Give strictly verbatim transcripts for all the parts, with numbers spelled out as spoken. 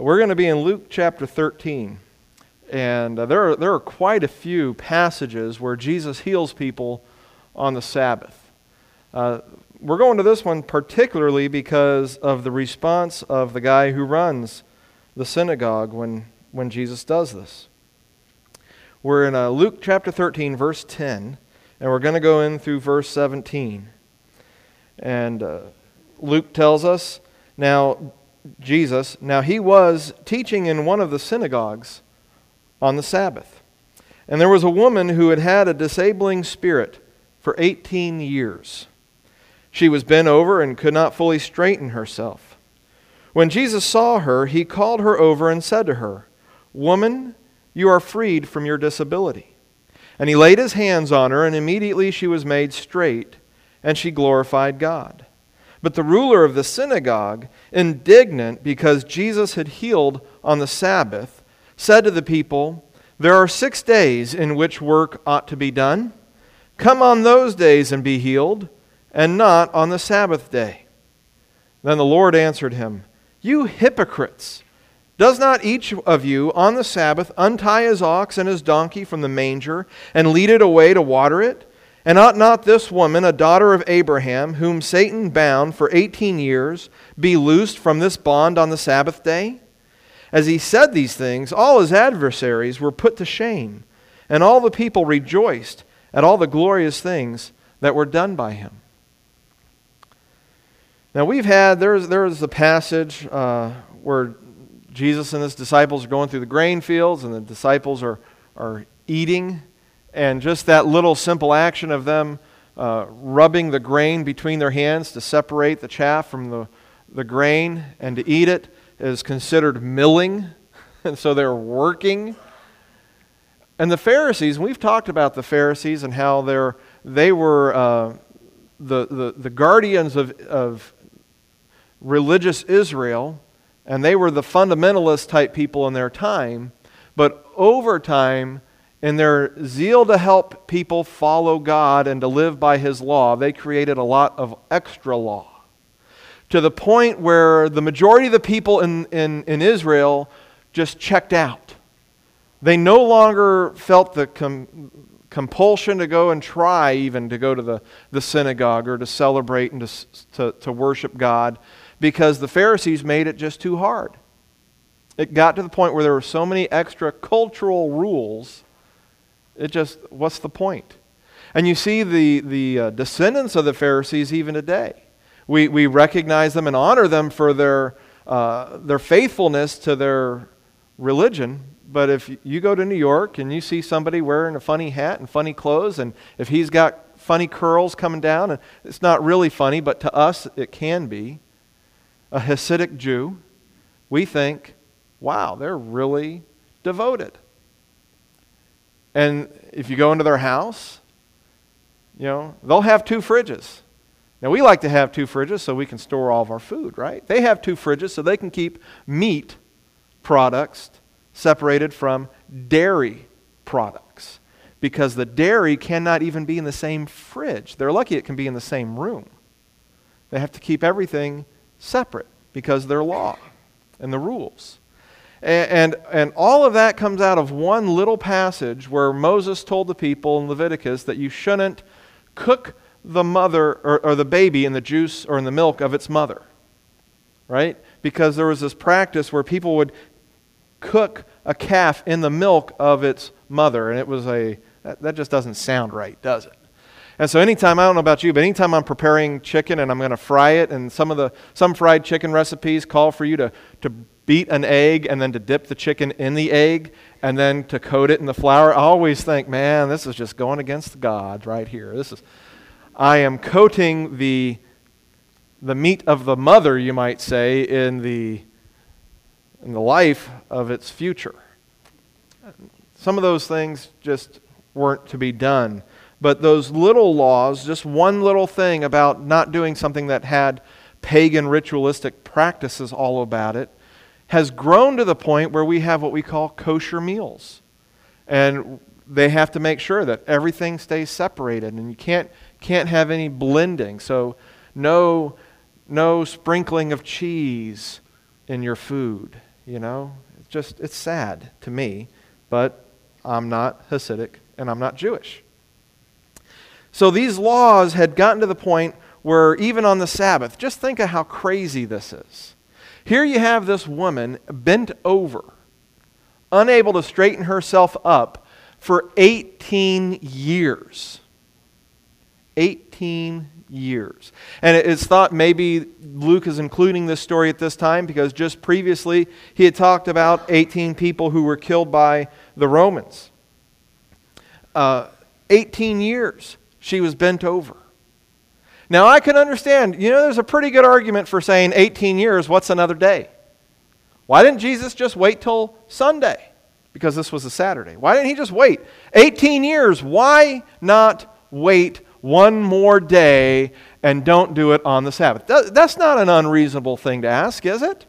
We're going to be in Luke chapter thirteen, and uh, there are, there are quite a few passages where Jesus heals people on the Sabbath. Uh, we're going to this one particularly because of the response of the guy who runs the synagogue when, when Jesus does this. We're in uh, Luke chapter thirteen, verse ten, and we're going to go in through verse seventeen. And uh, Luke tells us, now Jesus, now he was teaching in one of the synagogues on the Sabbath. And there was a woman who had had a disabling spirit for eighteen years. She was bent over and could not fully straighten herself. When Jesus saw her, he called her over and said to her, "Woman, you are freed from your disability." And he laid his hands on her, and immediately she was made straight, and she glorified God. But the ruler of the synagogue, indignant because Jesus had healed on the Sabbath, said to the people, "There are six days in which work ought to be done. Come on those days and be healed, and not on the Sabbath day." Then the Lord answered him, "You hypocrites! Does not each of you on the Sabbath untie his ox and his donkey from the manger and lead it away to water it? And ought not this woman, a daughter of Abraham, whom Satan bound for eighteen years, be loosed from this bond on the Sabbath day?" As he said these things, all his adversaries were put to shame, and all the people rejoiced at all the glorious things that were done by him. Now we've had, there's, there's the passage uh, where Jesus and his disciples are going through the grain fields, and the disciples are, are eating. And just that little simple action of them uh, rubbing the grain between their hands to separate the chaff from the, the grain and to eat it is considered milling. And so they're working. And the Pharisees, and we've talked about the Pharisees and how they're, they were uh, the, the, the guardians of, of religious Israel, and they were the fundamentalist type people in their time. But over time, in their zeal to help people follow God and to live by His law, they created a lot of extra law. To the point where the majority of the people in, in, in Israel just checked out. They no longer felt the com, compulsion to go and try even to go to the, the synagogue or to celebrate and to, to, to worship God, because the Pharisees made it just too hard. It got to the point where there were so many extra cultural rules. It just, what's the point? And you see the, the uh, descendants of the Pharisees even today. We, we recognize them and honor them for their, uh, their faithfulness to their religion. But if you go to New York and you see somebody wearing a funny hat and funny clothes, and if he's got funny curls coming down, and it's not really funny, but to us it can be, a Hasidic Jew, we think, wow, they're really devoted. And if you go into their house, you know, they'll have two fridges. Now, we like to have two fridges so we can store all of our food, right? They have two fridges so they can keep meat products separated from dairy products, because the dairy cannot even be in the same fridge. They're lucky it can be in the same room. They have to keep everything separate because of their law and the rules. And, and and all of that comes out of one little passage where Moses told the people in Leviticus that you shouldn't cook the mother or, or the baby in the juice or in the milk of its mother, right? Because there was this practice where people would cook a calf in the milk of its mother, and it was a, that, that just doesn't sound right, does it? And so anytime, I don't know about you, but anytime I'm preparing chicken and I'm going to fry it, and some of the some fried chicken recipes call for you to, to beat an egg and then to dip the chicken in the egg and then to coat it in the flour, I always think, man, this is just going against God right here. This is, I am coating the the meat of the mother, you might say, in the in the life of its future. Some of those things just weren't to be done. But those little laws, just one little thing about not doing something that had pagan ritualistic practices all about it, has grown to the point where we have what we call kosher meals. And they have to make sure that everything stays separated, and you can't can't have any blending. So no no sprinkling of cheese in your food. you know? It's just, it's sad to me, but I'm not Hasidic and I'm not Jewish. So these laws had gotten to the point where even on the Sabbath, just think of how crazy this is. Here you have this woman bent over, unable to straighten herself up for eighteen years. eighteen years. And it's thought maybe Luke is including this story at this time because just previously he had talked about eighteen people who were killed by the Romans. Uh, eighteen years she was bent over. Now I can understand, you know, there's a pretty good argument for saying eighteen years, what's another day? Why didn't Jesus just wait till Sunday? Because this was a Saturday. Why didn't he just wait? eighteen years, why not wait one more day and don't do it on the Sabbath? That's not an unreasonable thing to ask, is it?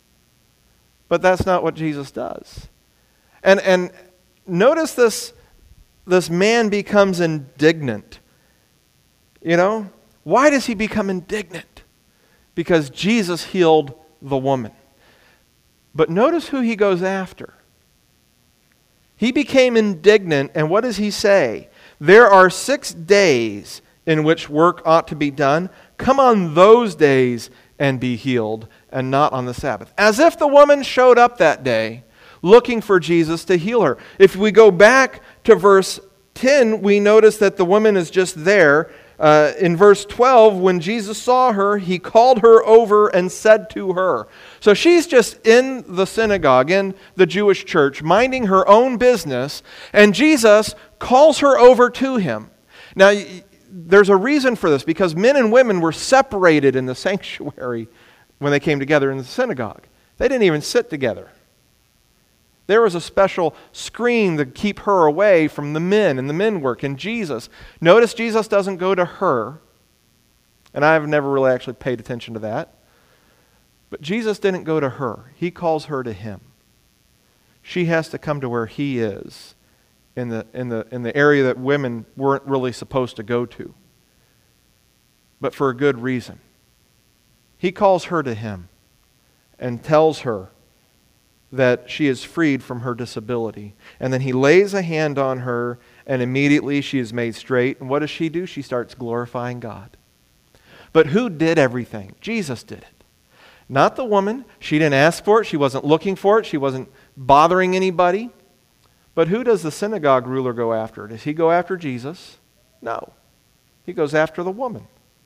But that's not what Jesus does. And and notice this, this man becomes indignant. You know, why does he become indignant? Because Jesus healed the woman. But notice who he goes after. He became indignant, and what does he say? There are six days in which work ought to be done. Come on those days and be healed, and not on the Sabbath. As if the woman showed up that day looking for Jesus to heal her. If we go back to verse ten, we notice that the woman is just there. Uh, in verse twelve, when Jesus saw her, he called her over and said to her. So she's just in the synagogue, in the Jewish church, minding her own business, and Jesus calls her over to him. Now, there's a reason for this, because men and women were separated in the sanctuary when they came together in the synagogue. They didn't even sit together. There was a special screen to keep her away from the men and the men work. And Jesus, notice Jesus doesn't go to her. And I've never really actually paid attention to that. But Jesus didn't go to her. He calls her to him. She has to come to where he is in the, in the, in the area that women weren't really supposed to go to. But for a good reason. He calls her to him and tells her that she is freed from her disability. And then he lays a hand on her, and immediately she is made straight. And what does she do? She starts glorifying God. But who did everything? Jesus did it. Not the woman. She didn't ask for it. She wasn't looking for it. She wasn't bothering anybody. But who does the synagogue ruler go after? Does he go after Jesus? No. He goes after the woman.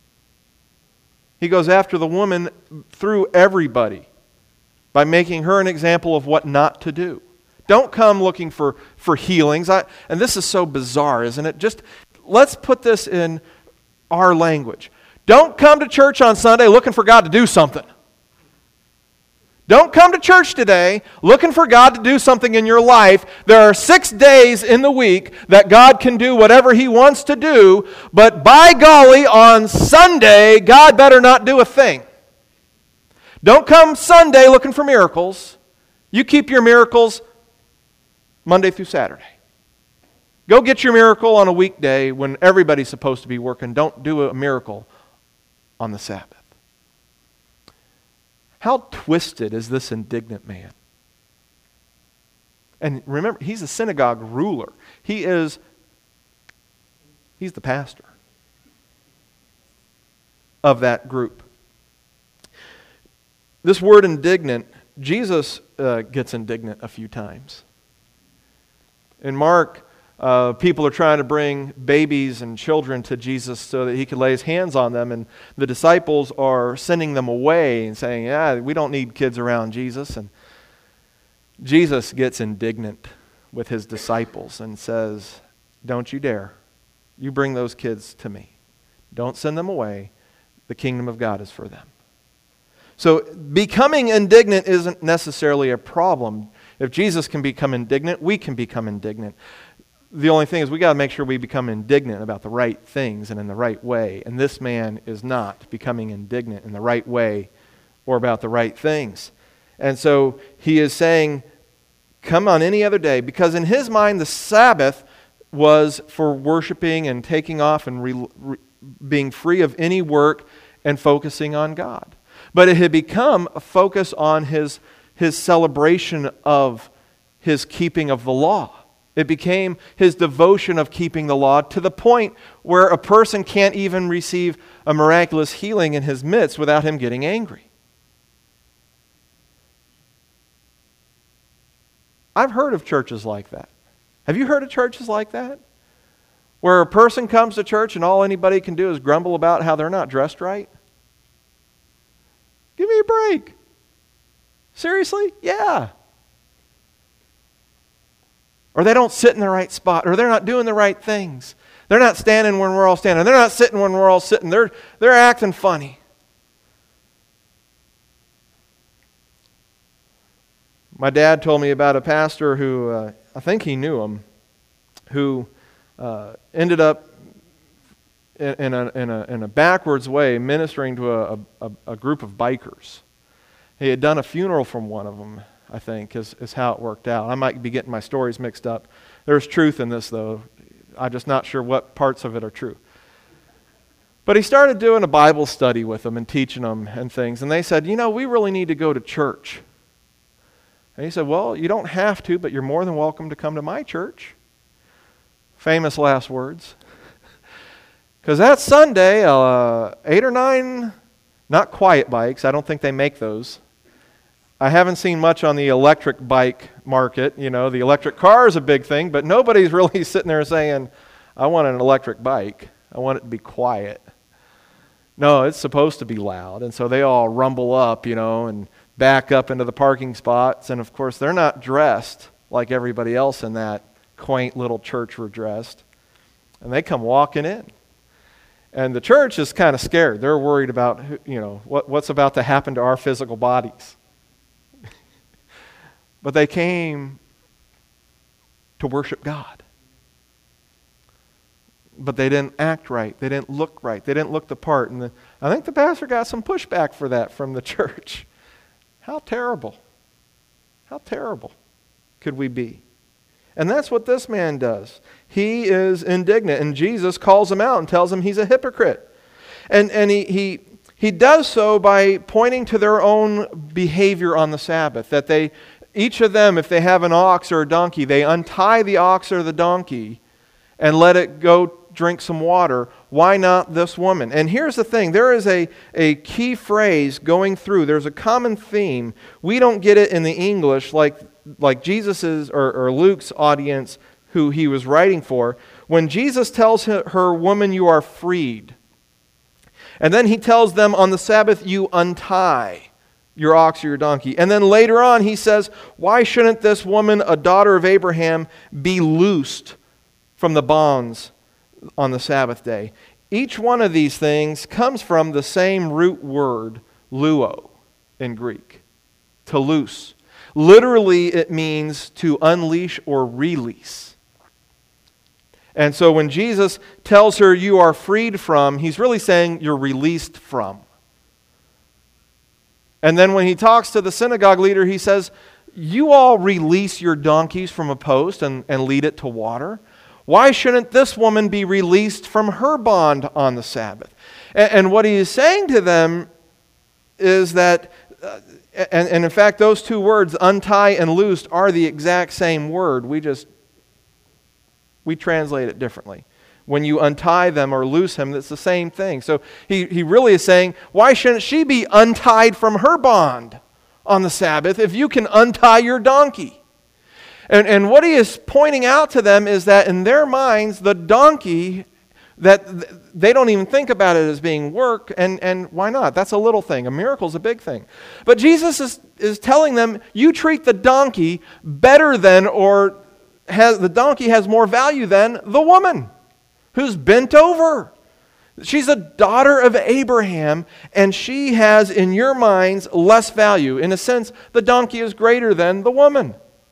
He goes after the woman through everybody, by making her an example of what not to do. Don't come looking for, for healings. I, and this is so bizarre, isn't it? Just let's put this in our language. Don't come to church on Sunday looking for God to do something. Don't come to church today looking for God to do something in your life. There are six days in the week that God can do whatever he wants to do, but by golly, on Sunday, God better not do a thing. Don't come Sunday looking for miracles. You keep your miracles Monday through Saturday. Go get your miracle on a weekday when everybody's supposed to be working. Don't do a miracle on the Sabbath. How twisted is this indignant man? And remember, he's a synagogue ruler. He is, he's the pastor of that group. This word indignant, Jesus uh, gets indignant a few times. In Mark, uh, people are trying to bring babies and children to Jesus so that he could lay his hands on them, and the disciples are sending them away and saying, yeah, we don't need kids around Jesus. And Jesus gets indignant with his disciples and says, don't you dare. You bring those kids to me. Don't send them away. The kingdom of God is for them. So becoming indignant isn't necessarily a problem. If Jesus can become indignant, we can become indignant. The only thing is we got to make sure we become indignant about the right things and in the right way. And this man is not becoming indignant in the right way or about the right things. And so he is saying, come on any other day, because in his mind the Sabbath was for worshiping and taking off and re- re- being free of any work and focusing on God. But it had become a focus on his, his celebration of his keeping of the law. It became his devotion of keeping the law to the point where a person can't even receive a miraculous healing in his midst without him getting angry. I've heard of churches like that. Have you heard of churches like that? Where a person comes to church and all anybody can do is grumble about how they're not dressed right? Give me a break. Seriously? Yeah. Or they don't sit in the right spot, or they're not doing the right things. They're not standing when we're all standing. They're not sitting when we're all sitting. They're, they're acting funny. My dad told me about a pastor who, uh, I think he knew him, who uh, ended up in, in, a, in, a, in a backwards way ministering to a, a, a group of bikers. He had done a funeral from one of them, I think, is, is how it worked out. I might be getting my stories mixed up. There's truth in this, though. I'm just not sure what parts of it are true. But he started doing a Bible study with them and teaching them and things. And they said, you know, we really need to go to church. And he said, well, you don't have to, but you're more than welcome to come to my church. Famous last words. Because that Sunday, uh, eight or nine, not quiet bikes, I don't think they make those. I haven't seen much on the electric bike market. You know, the electric car is a big thing, but nobody's really sitting there saying, I want an electric bike. I want it to be quiet. No, it's supposed to be loud. And so they all rumble up, you know, and back up into the parking spots. And of course, they're not dressed like everybody else in that quaint little church were dressed. And they come walking in. And the church is kind of scared. They're worried about, you know, what, what's about to happen to our physical bodies. But they came to worship God. But they didn't act right. They didn't look right. They didn't look the part. And the, I think the pastor got some pushback for that from the church. How terrible. How terrible could we be? And that's what this man does. He is indignant, and Jesus calls him out and tells him he's a hypocrite. And, and he, he, he does so by pointing to their own behavior on the Sabbath, that they, each of them, if they have an ox or a donkey, they untie the ox or the donkey and let it go drink some water. Why not this woman? And here's the thing. There is a, a key phrase going through. There's a common theme. We don't get it in the English like, like Jesus's or, or Luke's audience who he was writing for. When Jesus tells her, woman, you are freed. And then he tells them on the Sabbath, you untie your ox or your donkey. And then later on he says, why shouldn't this woman, a daughter of Abraham, be loosed from the bonds on the Sabbath day? Each one of these things comes from the same root word, luo, in Greek, to loose. Literally, it means to unleash or release. And so when Jesus tells her you are freed from, he's really saying you're released from. And then when he talks to the synagogue leader, he says, you all release your donkeys from a post and, and lead it to water. Why shouldn't this woman be released from her bond on the Sabbath? And, and what he is saying to them is that, uh, and, and in fact, those two words, untie and loosed, are the exact same word. We just, we translate it differently. When you untie them or loose him, it's the same thing. So he, he really is saying, why shouldn't she be untied from her bond on the Sabbath if you can untie your donkey? And, and what he is pointing out to them is that in their minds, the donkey, that they don't even think about it as being work, and, and why not? That's a little thing. A miracle is a big thing. But Jesus is, is telling them, you treat the donkey better than, or has, the donkey has more value than the woman who's bent over. She's a daughter of Abraham, and she has, in your minds, less value. In a sense, the donkey is greater than the woman.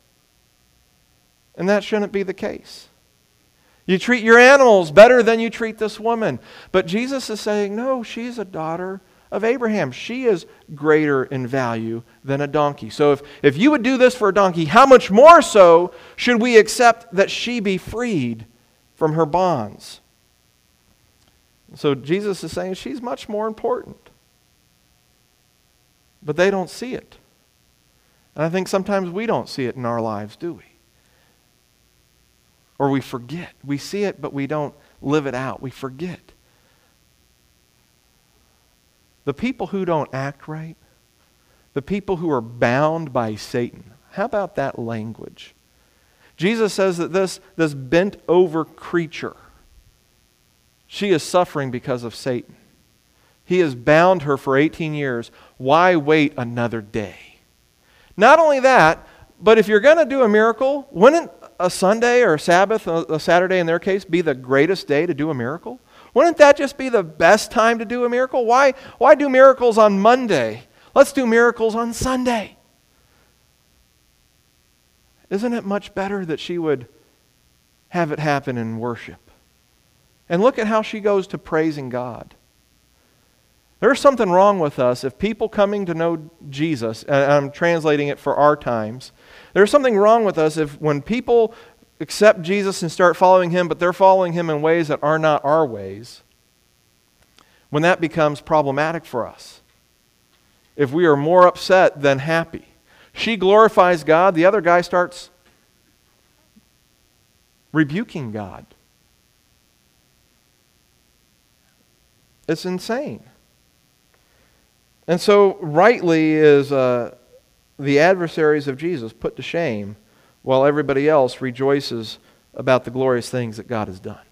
And that shouldn't be the case. You treat your animals better than you treat this woman. But Jesus is saying, no, she's a daughter of Abraham. She is greater in value than a donkey. So if, if you would do this for a donkey, how much more so should we accept that she be freed from her bonds? So Jesus is saying she's much more important. But they don't see it. And I think sometimes we don't see it in our lives, do we? Or we forget. We see it, but we don't live it out. We forget. The people who don't act right, the people who are bound by Satan, how about that language? Jesus says that this, this bent over creature, she is suffering because of Satan. He has bound her for eighteen years. Why wait another day? Not only that, but if you're going to do a miracle, wouldn't a Sunday or a Sabbath, a Saturday in their case, be the greatest day to do a miracle? Wouldn't that just be the best time to do a miracle? Why, why do miracles on Monday? Let's do miracles on Sunday. Isn't it much better that she would have it happen in worship? And look at how she goes to praising God. There's something wrong with us if people coming to know Jesus, and I'm translating it for our times, there's something wrong with us if when people accept Jesus and start following Him, but they're following Him in ways that are not our ways, when that becomes problematic for us. If we are more upset than happy. She glorifies God, the other guy starts rebuking God. It's insane. And so, rightly is uh, the adversaries of Jesus put to shame, while everybody else rejoices about the glorious things that God has done.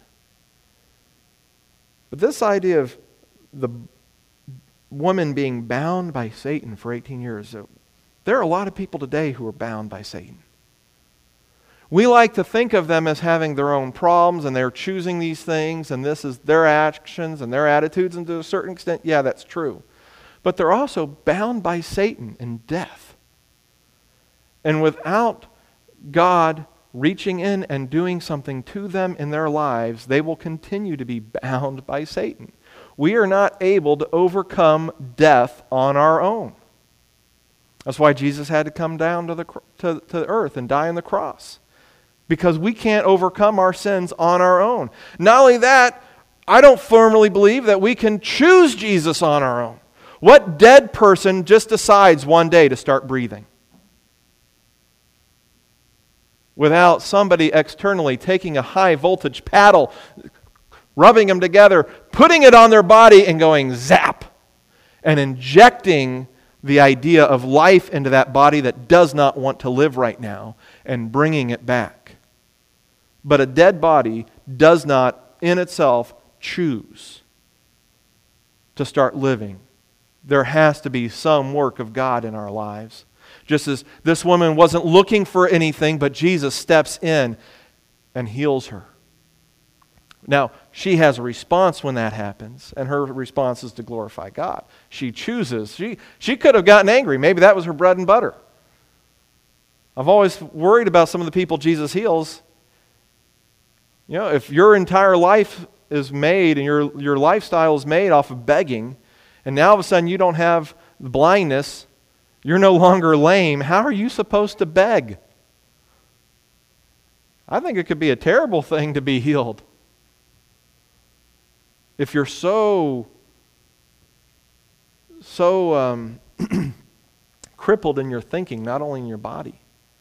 But this idea of the woman being bound by Satan for eighteen years, there are a lot of people today who are bound by Satan. We like to think of them as having their own problems, and they're choosing these things, and this is their actions and their attitudes, and to a certain extent, yeah, that's true. But they're also bound by Satan and death. And without God reaching in and doing something to them in their lives, they will continue to be bound by Satan. We are not able to overcome death on our own. That's why Jesus had to come down to the to, to earth and die on the cross. Because we can't overcome our sins on our own. Not only that, I don't firmly believe that we can choose Jesus on our own. What dead person just decides one day to start breathing? Without somebody externally taking a high voltage paddle, rubbing them together, putting it on their body and going zap, and injecting the idea of life into that body that does not want to live right now and bringing it back. But a dead body does not in itself choose to start living. There has to be some work of God in our lives. Just as this woman wasn't looking for anything, but Jesus steps in and heals her. Now, she has a response when that happens, and her response is to glorify God. She chooses. She, she could have gotten angry. Maybe that was her bread and butter. I've always worried about some of the people Jesus heals. You know, if your entire life is made and your, your lifestyle is made off of begging, and now all of a sudden you don't have blindness, you're no longer lame, how are you supposed to beg? I think it could be a terrible thing to be healed. If you're so, so um, crippled in your thinking, not only in your body.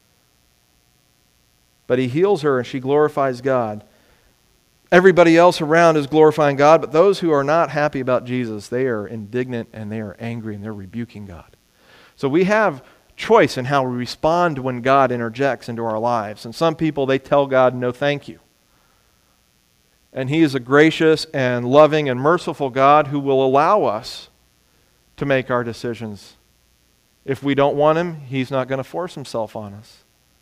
But He heals her and she glorifies God. Everybody else around is glorifying God, but those who are not happy about Jesus, they are indignant and they are angry and they're rebuking God. So we have choice in how we respond when God interjects into our lives. And some people, they tell God, no thank you. And He is a gracious and loving and merciful God who will allow us to make our decisions. If we don't want Him, He's not going to force Himself on us.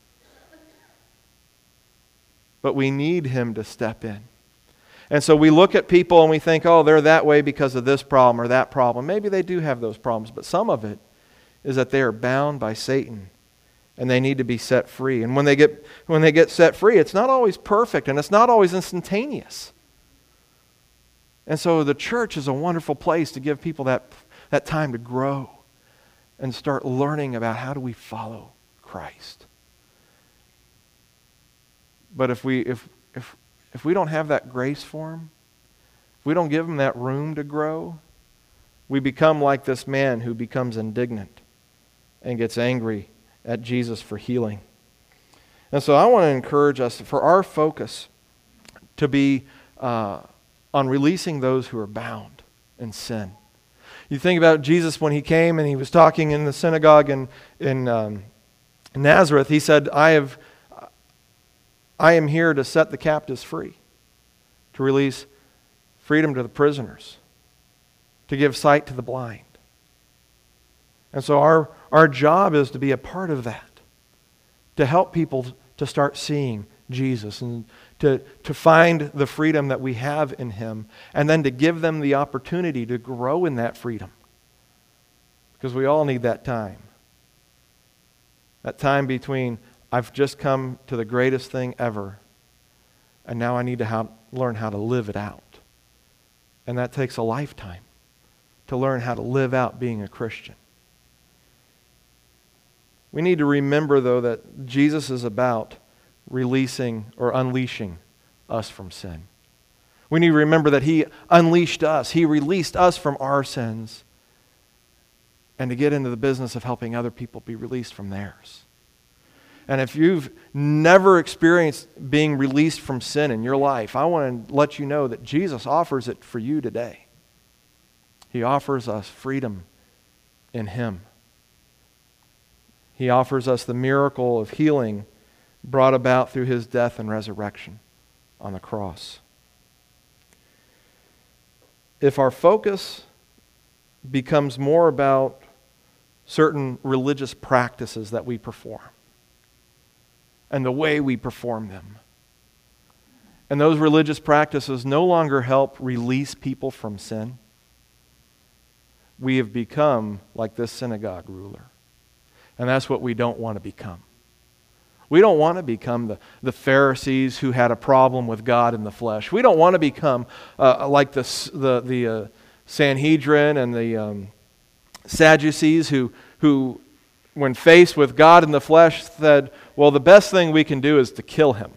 But we need Him to step in. And so we look at people and we think, oh, they're that way because of this problem or that problem. Maybe they do have those problems, but some of it is that they are bound by Satan and they need to be set free. And when they get when they get set free, it's not always perfect and it's not always instantaneous. And so the church is a wonderful place to give people that, that time to grow and start learning about how do we follow Christ. But if we if if if we don't have that grace for them, if we don't give them that room to grow, we become like this man who becomes indignant and gets angry at Jesus for healing. And so I want to encourage us for our focus to be uh, on releasing those who are bound in sin. You think about Jesus when he came and he was talking in the synagogue in, in um, Nazareth. He said, I have, I am here to set the captives free, to release freedom to the prisoners, to give sight to the blind. And so our, our job is to be a part of that, to help people to start seeing Jesus and to, to find the freedom that we have in Him, and then to give them the opportunity to grow in that freedom. Because we all need that time. That time between, I've just come to the greatest thing ever, and now I need to how, learn how to live it out. And that takes a lifetime to learn how to live out being a Christian. We need to remember, though, that Jesus is about releasing or unleashing us from sin. We need to remember that He unleashed us. He released us from our sins, and to get into the business of helping other people be released from theirs. And if you've never experienced being released from sin in your life, I want to let you know that Jesus offers it for you today. He offers us freedom in Him. He offers us the miracle of healing brought about through His death and resurrection on the cross. If our focus becomes more about certain religious practices that we perform and the way we perform them, and those religious practices no longer help release people from sin, we have become like this synagogue ruler. And that's what we don't want to become. We don't want to become the, the Pharisees who had a problem with God in the flesh. We don't want to become uh, like the, the, the uh, Sanhedrin and the um, Sadducees who, who, when faced with God in the flesh, said, well, the best thing we can do is to kill Him.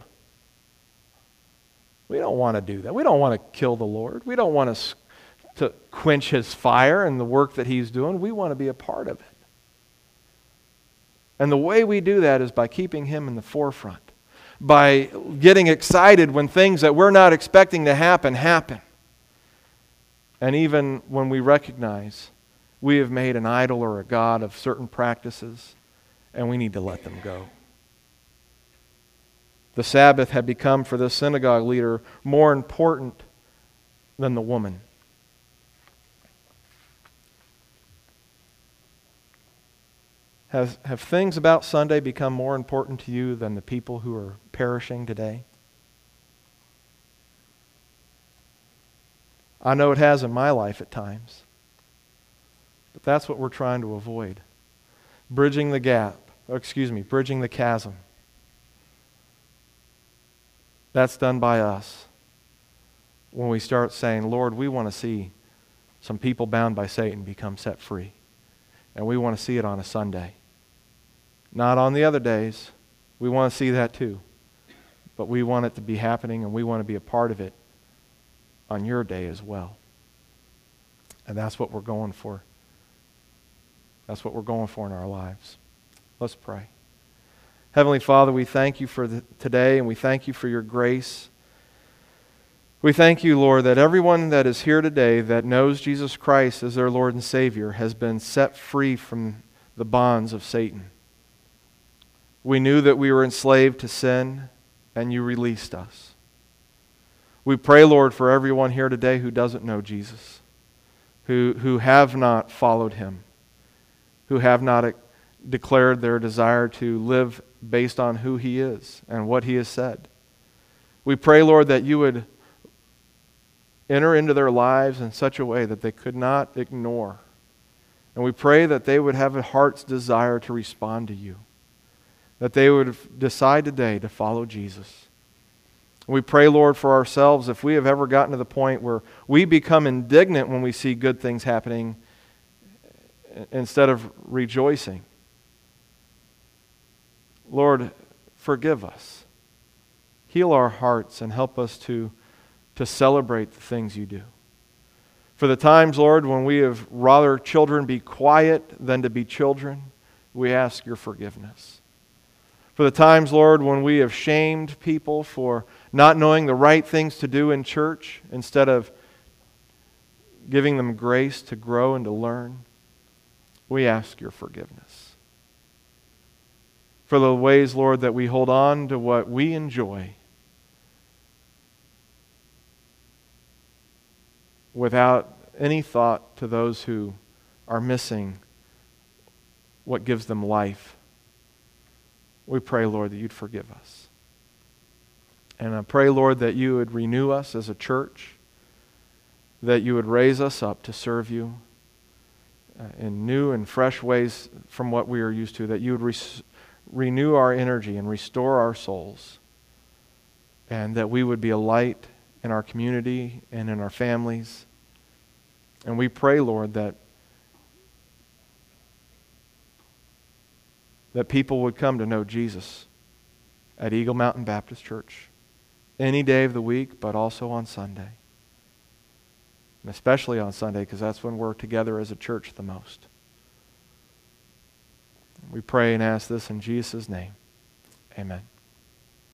We don't want to do that. We don't want to kill the Lord. We don't want to, to quench His fire and the work that He's doing. We want to be a part of it. And the way we do that is by keeping Him in the forefront, by getting excited when things that we're not expecting to happen, happen. And even when we recognize we have made an idol or a god of certain practices, and we need to let them go. The Sabbath had become, for this synagogue leader, more important than the woman. Have, have things about Sunday become more important to you than the people who are perishing today? I know it has in my life at times. But that's what we're trying to avoid. Bridging the gap, or excuse me, bridging the chasm. That's done by us when we start saying, Lord, we want to see some people bound by Satan become set free. And we want to see it on a Sunday. Not on the other days. We want to see that too. But we want it to be happening, and we want to be a part of it on your day as well. And that's what we're going for. That's what we're going for in our lives. Let's pray. Heavenly Father, we thank You for the, today, and we thank You for Your grace. We thank You, Lord, that everyone that is here today that knows Jesus Christ as their Lord and Savior has been set free from the bonds of Satan. We knew that we were enslaved to sin, and You released us. We pray, Lord, for everyone here today who doesn't know Jesus, who, who have not followed Him, who have not declared their desire to live based on who He is and what He has said. We pray, Lord, that You would enter into their lives in such a way that they could not ignore. And we pray that they would have a heart's desire to respond to You, that they would decide today to follow Jesus. We pray, Lord, for ourselves, if we have ever gotten to the point where we become indignant when we see good things happening instead of rejoicing. Lord, forgive us. Heal our hearts and help us to, to celebrate the things You do. For the times, Lord, when we have rather children be quiet than to be children, we ask your forgiveness. For the times, Lord, when we have shamed people for not knowing the right things to do in church instead of giving them grace to grow and to learn, we ask your forgiveness. For the ways, Lord, that we hold on to what we enjoy without any thought to those who are missing what gives them life. We pray, Lord, that you'd forgive us. And I pray, Lord, that you would renew us as a church, that you would raise us up to serve you uh, in new and fresh ways from what we are used to, that you would res- renew our energy and restore our souls, and that we would be a light in our community and in our families. And we pray, Lord, that that people would come to know Jesus at Eagle Mountain Baptist Church any day of the week, but also on Sunday. And especially on Sunday, because that's when we're together as a church the most. We pray and ask this in Jesus' name. Amen.